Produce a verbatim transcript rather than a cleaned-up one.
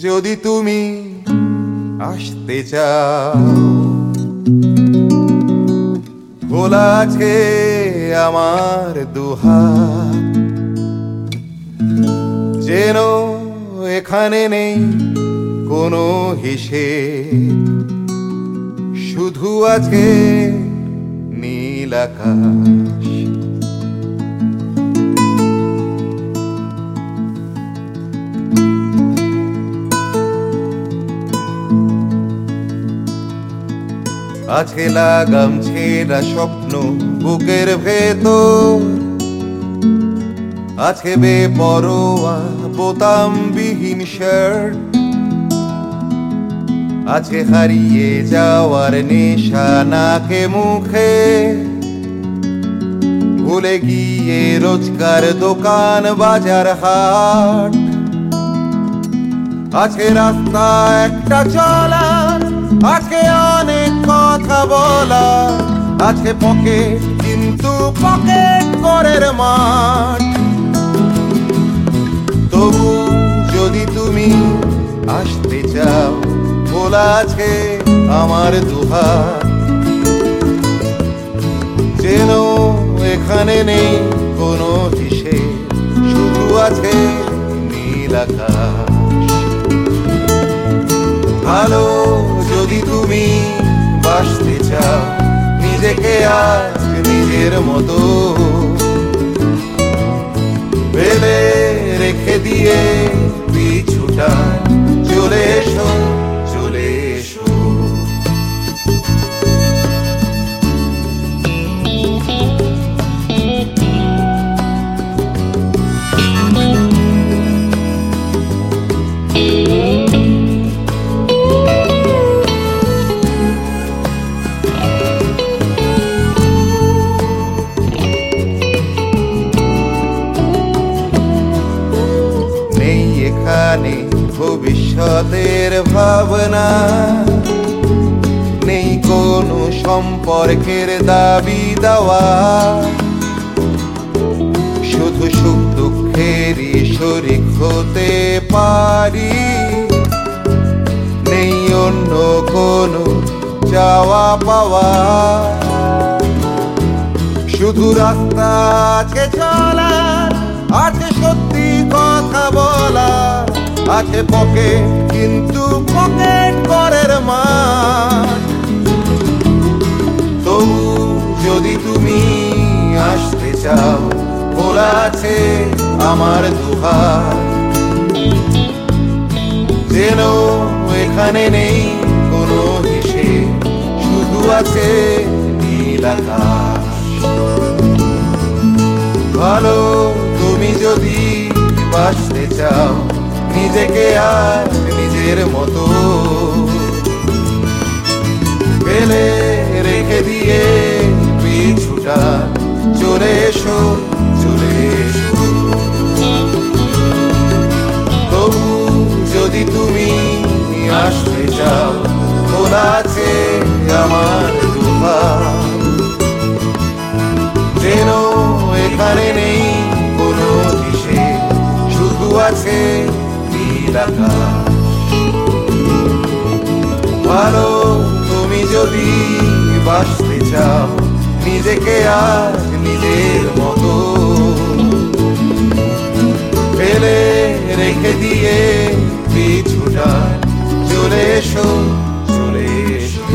যদি তুমি আসতে চাও, খোলা আছে আমার দুহাত, যেন এখানে নেই কোনো হিসেব, শুধু আছে নীল আকাশ। আছে লাগাম ছেঁড়া স্বপ্ন বুকের ভেতর, আছে বেপরোয়া বোতামবিহীন শার্ট, আছে হারিয়ে যাওয়ার নেশা নাকে মুখে, ভুলে গিয়ে রোজকার দোকান বাজার হাট। আছে রাস্তা একটা চলার, আছে অনেক কথা বলা, আছে পকেট কিন্তু পকেট করের মাঠ। তবু যদি তুমি আসতে চাও, খোলা আছে আমার দুহাত, যেন এখানে নেই কোনো হিসেব, শুধু আছে নীল আকাশ। ভালো যদি তুমি বাসতে চাও, নিজেকে আজ নিজের মতো ফেলে রেখে দিয়ে পিছুটা চলে এসো, চলে এসো। এখানে ভবিষ্যতের ভাবনা নেই, কোনো সম্পর্কের দাবি দেওয়া, শুধু সুখ দুঃখেরই শরীক হতে পারি, নেই অন্য কোনো চাওয়া পাওয়া, শুধু রাস্তা আছে চলার, আছে সত্যি কথা বলার, আছে পকেট কিন্তু পকেট করের মাঠ। তবু যদি তুমি আসতে চাও, খোলা আছে আমার দুহাত, যেন এখানে নেই কোনো হিসেব, শুধু আছে নীল আকাশ। ভালো তুমি যদি বাসতে চাও, নিজেকে আর নিজের মতো ফেলে রেখে দিয়ে পিছুটা চলে এসো, চলে এসো। তবু যদি তুমি আসতে চাও, খোলা আছে আমার দুহাত, যেন এখানে নেই কোনো হিসেব, শুধু আছে নীল আকাশ। ভালো তুমি যদি বাসতে চাও, নিজেকে আজ নিজের মতো ফেলে রেখে দিয়ে পিছুটা চলে এসো, চলে এসো।